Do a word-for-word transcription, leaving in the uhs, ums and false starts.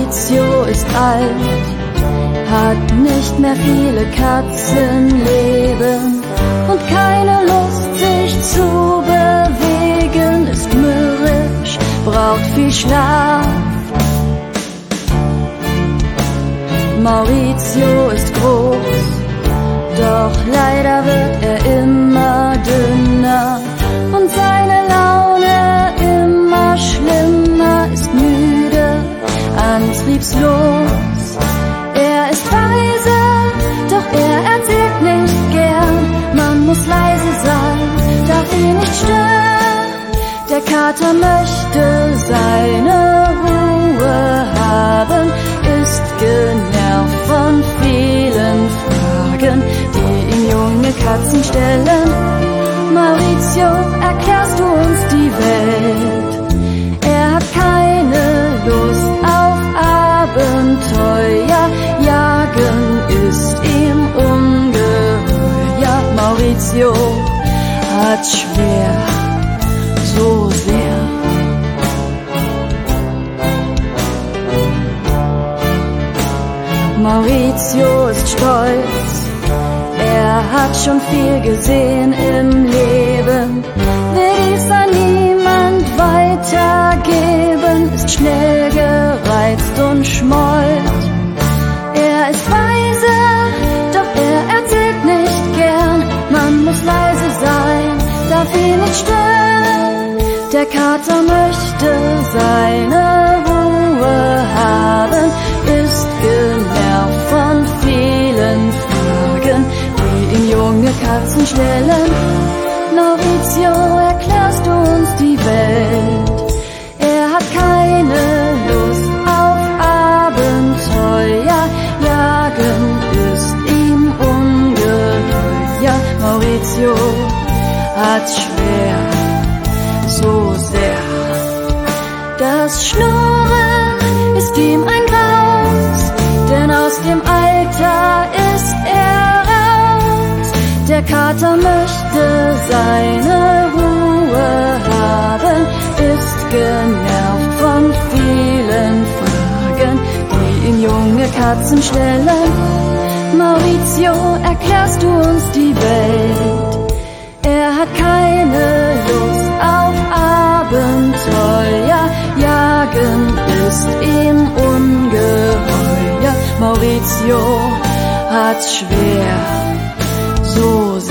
Maurizio ist alt, hat nicht mehr viele Katzenleben und keine Lust, sich zu bewegen, ist mürrisch, braucht viel Schlaf. Maurizio ist groß, doch leider wird er immer dünner und seine Laune immer schlimmer, ist müde, antriebslos. Er ist weise, doch er erzählt nicht gern, man muss leise sein, darf ihn nicht stören. Der Kater möchte seine Ruhe haben, ist genervt von vielen Fragen, die ihm junge Katzen stellen. Maurizio, erklärst du uns die Welt? Er hat keine Lust auf Abenteuer, Jagen ist ihm ungeheuer. Maurizio hat schwer, so sehr. Maurizio ist stolz, er hat schon viel gesehen im Leben, will dies an niemand weitergeben, ist schnell gereizt und schmollt. Er ist weise, doch er erzählt nicht gern, man muss leise sein, darf ihn nicht stören. Der Kater möchte seine Ruhe haben, ist genervt von vielen Fragen, die ihm junge Katzen stellen. Maurizio, erklärst du uns die Welt? Er hat keine Lust auf Abenteuer, Jagen ist ihm ungeheuer. Maurizio hat schwer, so sehr. Das Schnurren ist ihm ein Graus, denn aus dem Alter ist er raus. Der Kater möchte seine Ruhe haben, ist genervt von vielen Fragen, die ihm junge Katzen stellen. Maurizio, erklärst du uns die Welt? Er hat keine Lust auf Abenteuer, Jagen ist ihm ungeheuer. Maurizio hat schwer, so sehr.